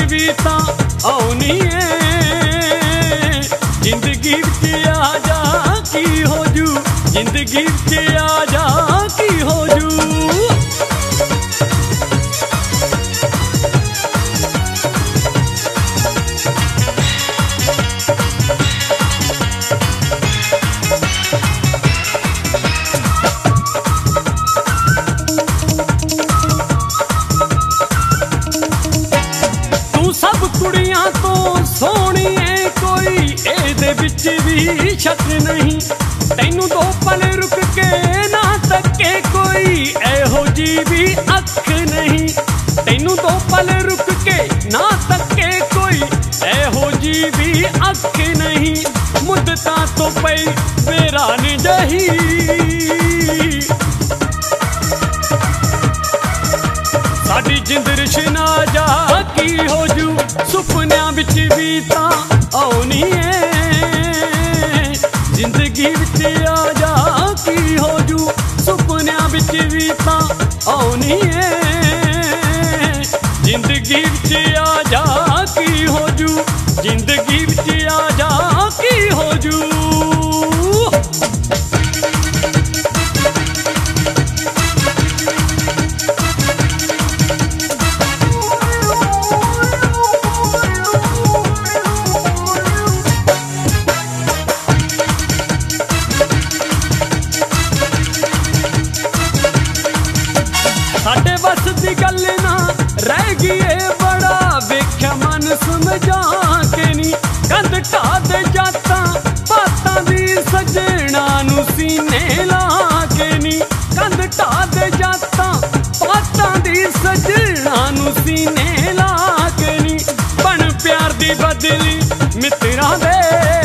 भी तां आउनी है। जिंदगी विच आ जा की हो जू, जिंदगी विच आ जा की हो जू। सब कुड़ियां तो सोहनी है कोई एदे विच भी शक नहीं। तैनू दो पल रुक के ना तके कोई एहो जी भी अख नहीं। तैनू दो पल रुक के ना तके कोई एहो जी भी अख नहीं। मुद्दतां तो पई वेरान जही साडी जिंद रिशना जा की हो जू। सुपनियां विच भी तां आउनी है। जिंदगी विच आ जा की हो जू। सुपनियां विच भी तां आउनी है। जिंदगी विच आ जा की हो जू। जिंदगी विच आ जा की हो जू। साडे बस दी गल ना रह गई है बड़ा वेख्या मन समझा के नी। कंध ढा दे जातां पातां दी सजना नू सीने ला के नी। कंध ढा दे जातां पातां दी सजना नू सीने ला के नी। बन प्यार दी बदली मित्तरां दे,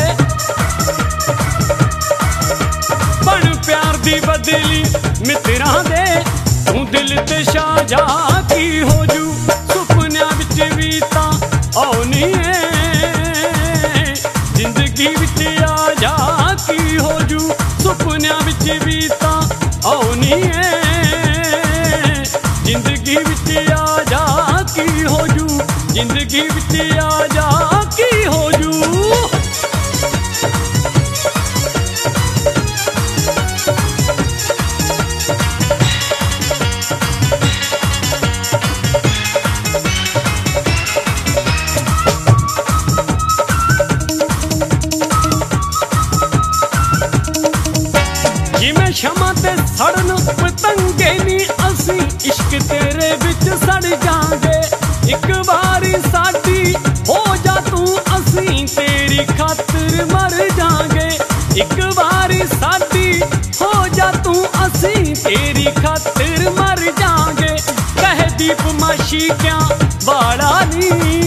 बन प्यार दी बदली मित्तरां दे। तू दिल ते शाजा की हो जू। सुपनियां विच भी तां आउनी है। जिंदगी विच आ जा की हो जू। सुपनियां विच भी तां आउनी है। जिंदगी विच आ जा की हो जू। जिंदगी विच आ जा की हो जू। जिमें शमा ते सड़न पतंगे नी असी इश्क तेरे विच सड़ जांगे। एक बारी साडी हो जा तू असी तेरी खातिर मर जांगे। एक बारी साडी हो जा तू असी तेरी खातिर मर जांगे। कह दीप माशी क्या वाड़ा नी,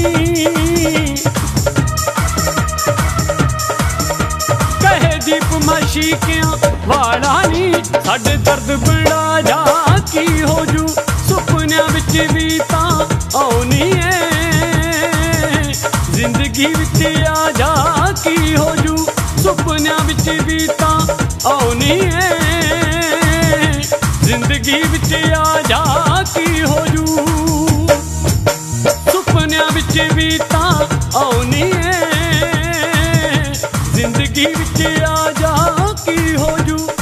कहे दीप माशी क्या वाड़ा नी। साडे दर्द बड़ा जा की हो जू। सुपनियां विच भी तां आउनी है। जिंदगी विच आ जा की हो जू। सुपनियां विच भी तां आउनी है। जिंदगी विच आ जा की हो जू। सुपनियां विच भी तां आउनी है। जिंदगी विच आ जा की हो जू।